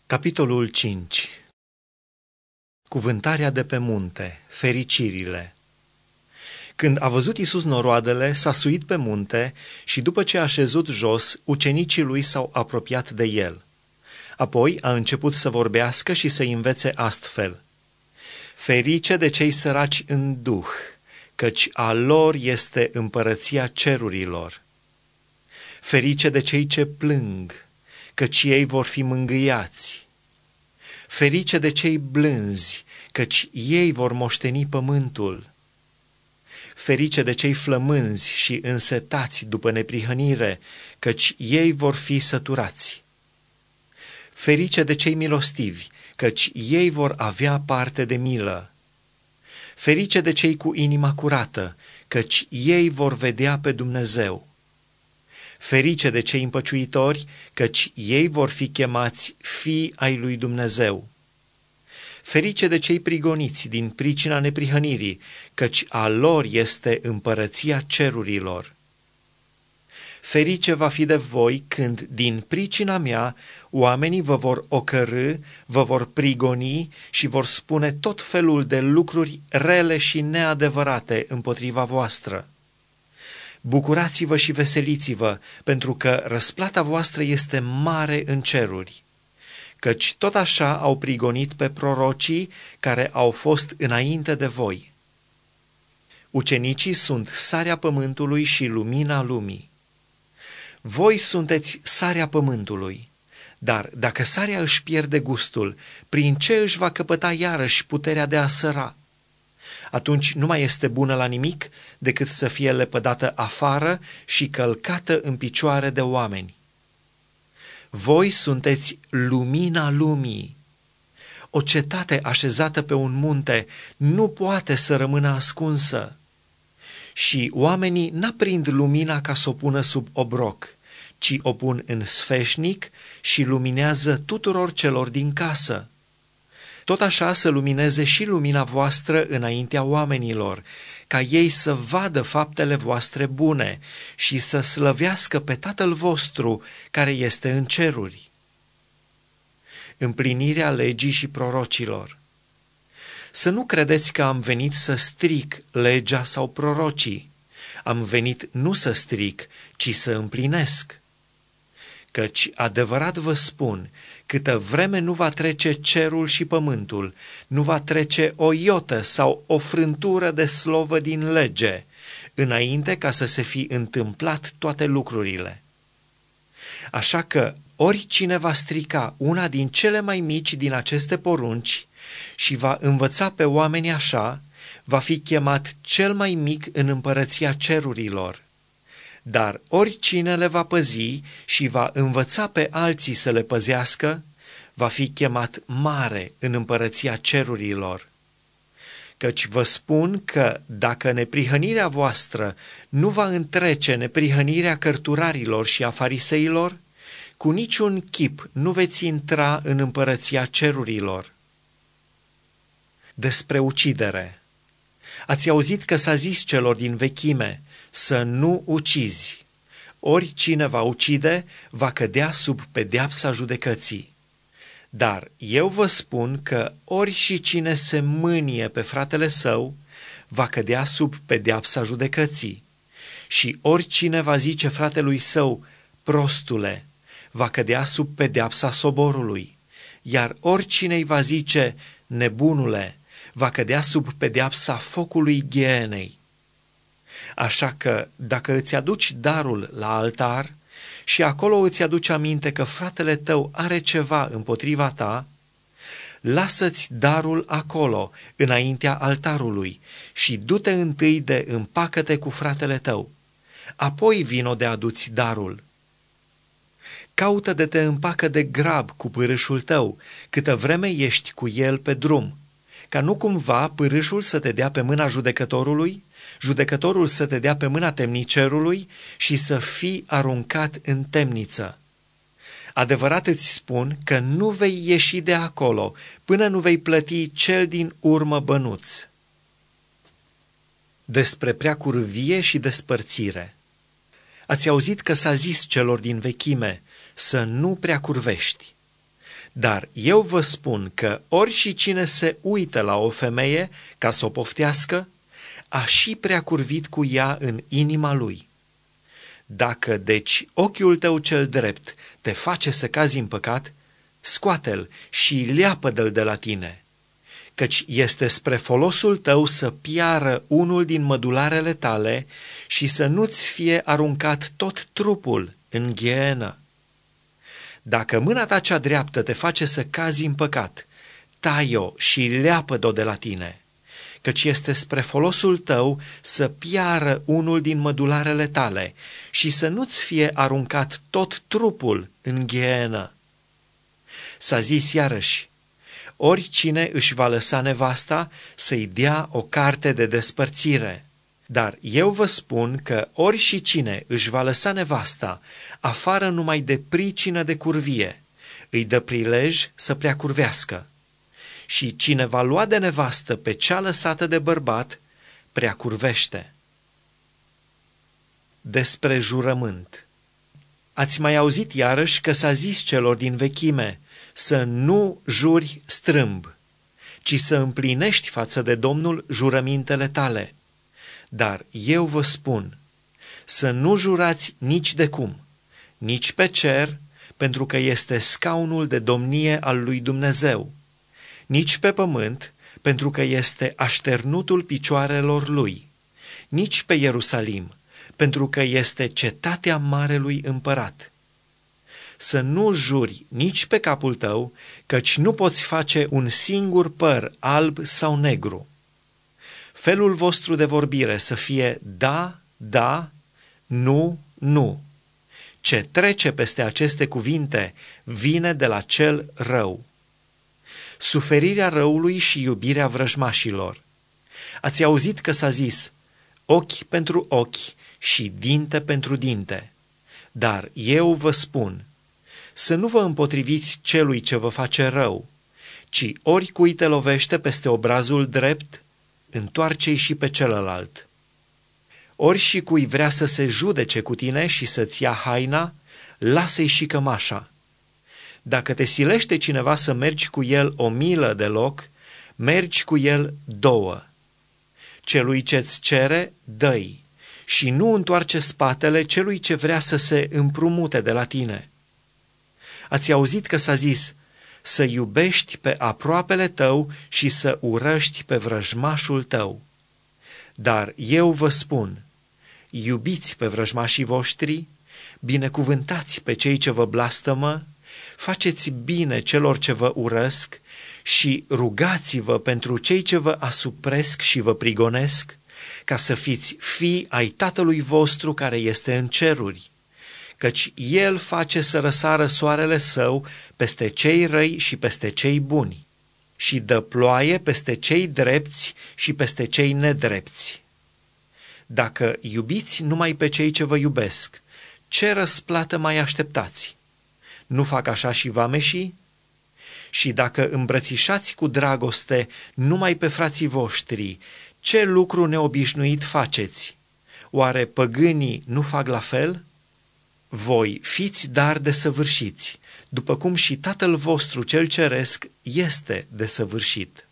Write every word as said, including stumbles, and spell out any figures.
Capitolul cinci. Cuvântarea de pe munte, fericirile. Când a văzut Iisus noroadele, s-a suit pe munte și după ce a șezut jos, ucenicii lui s-au apropiat de el. Apoi a început să vorbească și să învețe astfel: Ferice de cei săraci în duh, căci a lor este împărăția cerurilor. Ferice de cei ce plâng, căci ei vor fi mângâiați. Ferice de cei blânzi, căci ei vor moșteni pământul. Ferice de cei flămânzi și însetați după neprihănire, căci ei vor fi săturați. Ferice de cei milostivi, căci ei vor avea parte de milă. Ferice de cei cu inima curată, căci ei vor vedea pe Dumnezeu. Ferice de cei împăciuitori, căci ei vor fi chemați fii ai lui Dumnezeu. Ferice de cei prigoniți din pricina neprihănirii, căci a lor este împărăția cerurilor. Ferice va fi de voi când, din pricina mea, oamenii vă vor ocărî, vă vor prigoni și vor spune tot felul de lucruri rele și neadevărate împotriva voastră. Bucurați-vă și veseliți-vă, pentru că răsplata voastră este mare în ceruri, căci tot așa au prigonit pe prorocii care au fost înainte de voi. Ucenicii sunt sarea pământului și lumina lumii. Voi sunteți sarea pământului, dar dacă sarea își pierde gustul, prin ce își va căpăta iarăși puterea de a săra? Atunci nu mai este bună la nimic decât să fie lepădată afară și călcată în picioare de oameni. Voi sunteți lumina lumii. O cetate așezată pe un munte nu poate să rămână ascunsă. Și oamenii n-aprind lumina ca să o pună sub obroc, ci o pun în sfeșnic și luminează tuturor celor din casă. Tot așa să lumineze și lumina voastră înaintea oamenilor, ca ei să vadă faptele voastre bune și să slăvească pe Tatăl vostru care este în ceruri. Împlinirea legii și prorocilor. Să nu credeți că am venit să stric legea sau prorocii. Am venit nu să stric, ci să împlinesc. Căci, adevărat vă spun, câtă vreme nu va trece cerul și pământul, nu va trece o iotă sau o frântură de slovă din lege, înainte ca să se fi întâmplat toate lucrurile. Așa că, oricine va strica una din cele mai mici din aceste porunci și va învăța pe oameni așa, va fi chemat cel mai mic în împărăția cerurilor. Dar oricine le va păzi și va învăța pe alții să le păzească, va fi chemat mare în împărăția cerurilor. Căci vă spun că dacă neprihănirea voastră nu va întrece neprihănirea cărturarilor și a fariseilor, cu niciun chip nu veți intra în împărăția cerurilor. Despre ucidere. Ați auzit că s-a zis celor din vechime să nu ucizi. Oricine va ucide va cădea sub pedeapsa judecății. Dar eu vă spun că ori și cine se mânie pe fratele său va cădea sub pedeapsa judecății. Și oricine va zice fratelui său, prostule, va cădea sub pedeapsa soborului. Iar oricine îi va zice, nebunule, va cădea sub pedeapsa focului ghienei. Așa că, dacă îți aduci darul la altar și acolo îți aduci aminte că fratele tău are ceva împotriva ta, lasă-ți darul acolo, înaintea altarului, și du-te întâi de împacă-te cu fratele tău. Apoi vino de aduți darul. Caută de te împacă de grab cu pârâșul tău, câtă vreme ești cu el pe drum, ca nu cumva pârâșul să te dea pe mâna judecătorului, judecătorul să te dea pe mâna temnicerului și să fii aruncat în temniță. Adevărat îți spun că nu vei ieși de acolo până nu vei plăti cel din urmă bănuț. Despre preacurvie și despărțire. Ați auzit că s-a zis celor din vechime să nu preacurvești. Dar eu vă spun că ori și cine se uită la o femeie ca să o poftească, a și prea curvit cu ea în inima lui. Dacă, deci, ochiul tău cel drept te face să cazi în păcat, scoate-l și leapă-dă-l de la tine, căci este spre folosul tău să piară unul din mădularele tale și să nu-ți fie aruncat tot trupul în ghehenă. Dacă mâna ta cea dreaptă te face să cazi în păcat, tai-o și leapă-d-o de la tine, căci este spre folosul tău să piară unul din mădularele tale și să nu-ți fie aruncat tot trupul în ghehenă. S-a zis iarăși, oricine își va lăsa nevasta să-i dea o carte de despărțire. Dar eu vă spun că ori și cine își va lăsa nevasta afară numai de pricină de curvie, îi dă prilej să prea curvească. Și cine va lua de nevastă pe cea lăsată de bărbat, prea curvește. Despre jurământ. Ați mai auzit iarăși că s-a zis celor din vechime să nu juri strâmb, ci să împlinești față de Domnul jurămintele tale. Dar eu vă spun să nu jurați nici de cum, nici pe cer, pentru că este scaunul de domnie al lui Dumnezeu, nici pe pământ, pentru că este așternutul picioarelor lui, nici pe Ierusalim, pentru că este cetatea marelui împărat. Să nu juri nici pe capul tău, căci nu poți face un singur păr alb sau negru. Felul vostru de vorbire să fie da, da, nu, nu. Ce trece peste aceste cuvinte vine de la cel rău. Suferirea răului și iubirea vrăjmașilor. Ați auzit că s-a zis, ochi pentru ochi și dinte pentru dinte. Dar eu vă spun, să nu vă împotriviți celui ce vă face rău, ci oricui te lovește peste obrazul drept, întoarce-i și pe celălalt. Ori și cui vrea să se judece cu tine și să-ți ia haina, lasă-i și cămașa. Dacă te silește cineva să mergi cu el o milă de loc, mergi cu el două. Celui ce-ți cere, dă-i, și nu întoarce spatele celui ce vrea să se împrumute de la tine. Ați auzit că s-a zis, să iubești pe aproapele tău și să urăști pe vrăjmașul tău. Dar eu vă spun, iubiți pe vrăjmașii voștri, binecuvântați pe cei ce vă blastămă, faceți bine celor ce vă urăsc și rugați-vă pentru cei ce vă asupresc și vă prigonesc, ca să fiți fii ai Tatălui vostru care este în ceruri, căci El face să răsară soarele său peste cei răi și peste cei buni și dă ploaie peste cei drepți și peste cei nedrepți. Dacă iubiți numai pe cei ce vă iubesc, ce răsplată mai așteptați? Nu fac așa și vameșii? Și dacă îmbrățișați cu dragoste numai pe frații voștri, ce lucru neobișnuit faceți? Oare păgânii nu fac la fel? Voi fiți dar desăvârșiți, după cum și Tatăl vostru cel ceresc este desăvârșit.